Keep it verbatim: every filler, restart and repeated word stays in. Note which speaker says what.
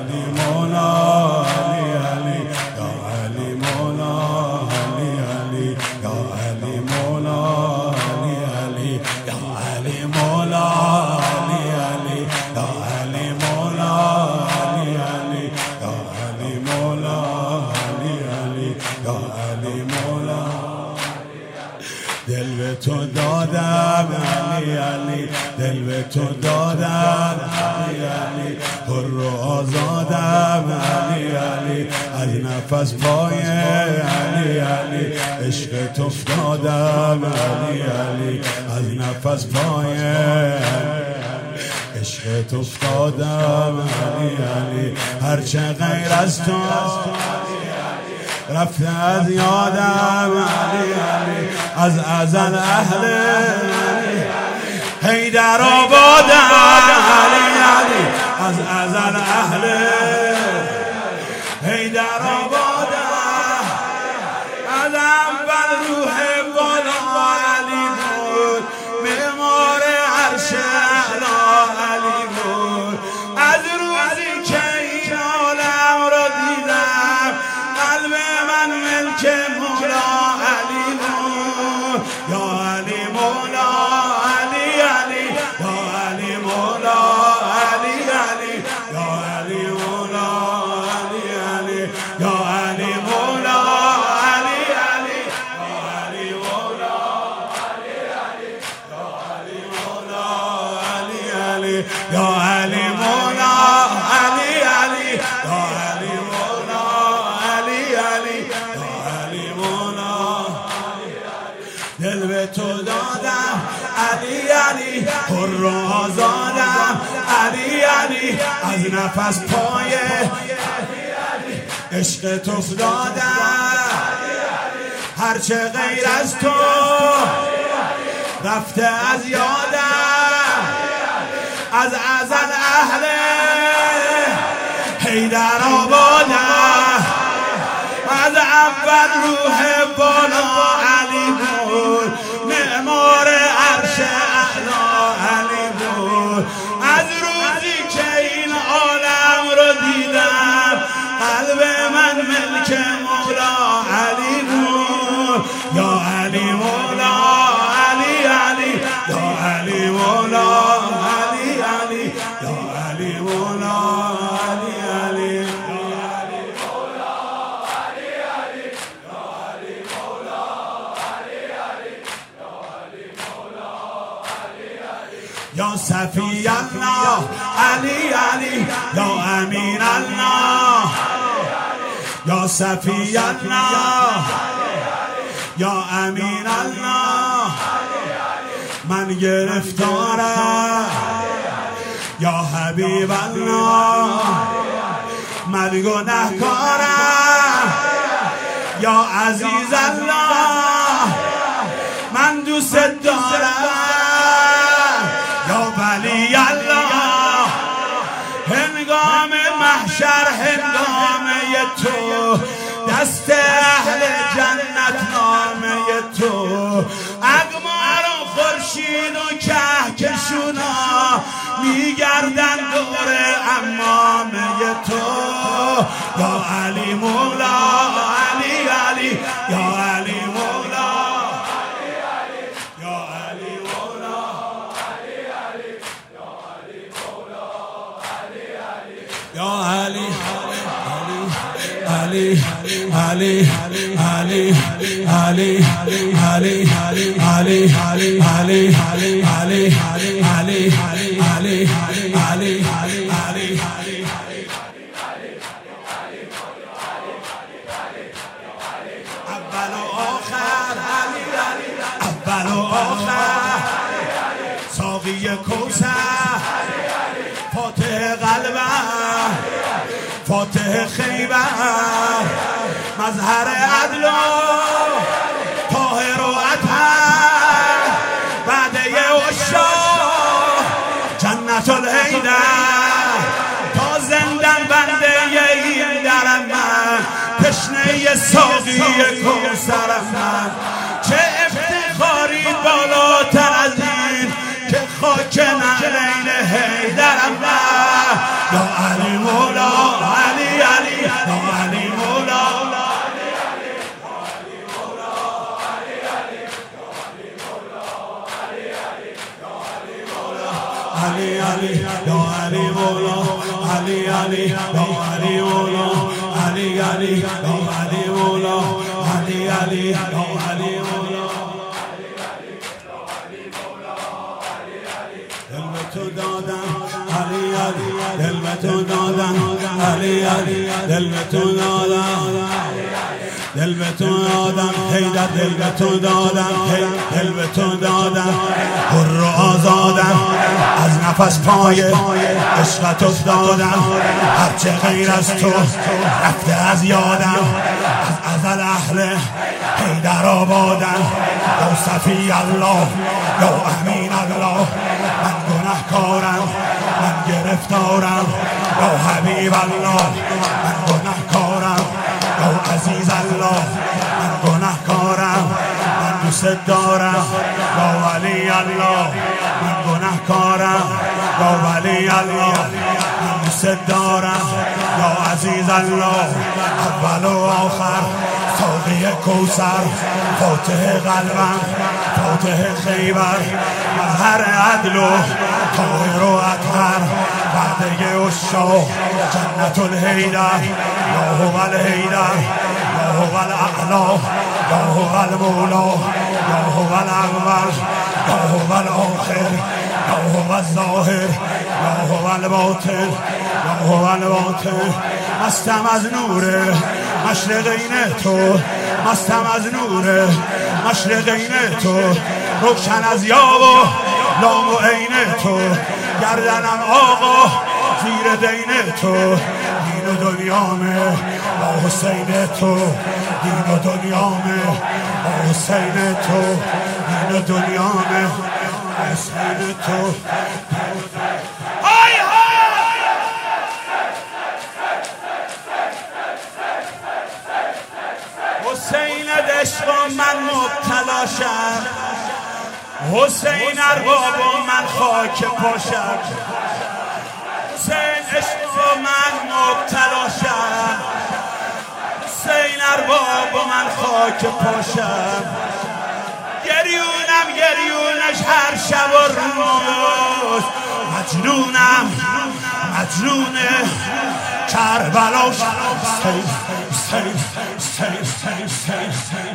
Speaker 1: علی مولا علی علی یا علی مولا علی علی یا علی مولا علی علی یا علی مولا علی علی یا علی مولا علی علی یا علی مولا علی علی یا علی مولا دل به تو دادم علی علی دل به تو دادم علی علی حر و آزادم علی علی از نفس پای علی علی عشق تو افتادم علی علی از نفس پای عشق تو افتادم علی علی هرچه غیر از تو رفته از یادم علی علی از ازل اهل علی حیدر آبادم علی علی از ازل اهل حیدر آبادم از اول روح بالا علی بود معمار عرش اعلی علی بود از روزی که این عالم را دیدم قلب من ملک مولا علی بود یا علی مولا علی علی یا علی مولا علی علی یا علی مولا علی علی یا علی مولا علی علی یا علی مولا علی علی یا علی مولا علی علی یا علی مولا علی علی یا علی مولا علی علی یا علی مولا دل به تو دادم علی علی حر و آزادم علی علی از نفس پای عشق تو افتادم هرچه غیر از تو رفته از یادم از ازل اهل حیدر آبادم از اول روح بالا علی بود معمار عرش اعلی علی بود از روزی که این عالم رو دیدم قلب من ملک مولا علی بود یا علی مولا علی علی یا علی مولا علی علی یا علی مولا علی علی یا صفی الله علی علی یا امین الله یا صفی الله یا امین الله من گرفتارم یا حبیب الله من گناهکارم یا عزیز الله من دوست دارم یا ولی الله هنگام محشر هنگامه تو دست اهل جنت نامه تو اقمار و خورشید و کهکشونا میگردن دور امامه تو یا علی مولا علی علی یا علی مولا یا علی علی علی علی علی علی علی علی علی علی علی علی علی علی علی اول و آخر علی اول و آخر ساقی کوثر فاتح قلبم فاتح خیبر مظهر عدل و طاهر و اطهر وعده عشاق جنت الحیدر تا زندن بنده این درم من تشنه ساقی کوثرم من چه افتخاری بالاتر از این که خاک نعلین حیدرم من یا علی مولا علی یا علی مولا علی علی یا علی مولا علی علی یا علی مولا علی علی یا علی مولا دل به تو دادم علی علی دل به تو دادم علی علی دل به تو دادم دل به تو دادم حیدر دل به تو دادم دل به تو دادم حر و آزادم از نفس پای عشقت افتادم هرچه غیر از تو رفته از یادم از ازل اهل حیدر آبادم یا صفی الله یا امین الله من گناهکارم من گرفتارم یا حبیب الله من گناهکارم یا عزیز الله من گناهکارم من دوست دارم یا ولی الله من گناهکارم یا ولی الله من دوست دارم یا عزیز الله اول و آخر ساقی کوثر فاتح قلبم فاتح خیبر مظهر عدل و طاهر و اطهر وعده عشاق جنت الحیدر یا هو الحیدر یا هو الاعلی یا هو المولا یا هو الاول یا هو الاخر یا هو الظاهر یا هو الباطن یا هو الباطن مستم از نور مشرقین تو مستم از نور مشرقین تو روشن از یاب و لام و عین تو گردنم آقا زیر دین تو دین و دنیامه با حسین تو دین و دنیامه با حسین تو دین و دنیامه حسین تو های های حسین عشق من مبتلا شد حسین ارباب من خاک پاشد حسین عشق من مبتلا شد حسین ارباب من خاک پاشد گریونم گریونش هر شب و روز مجنونم مجنون کربلاش سیل سیل سیل سیل سیل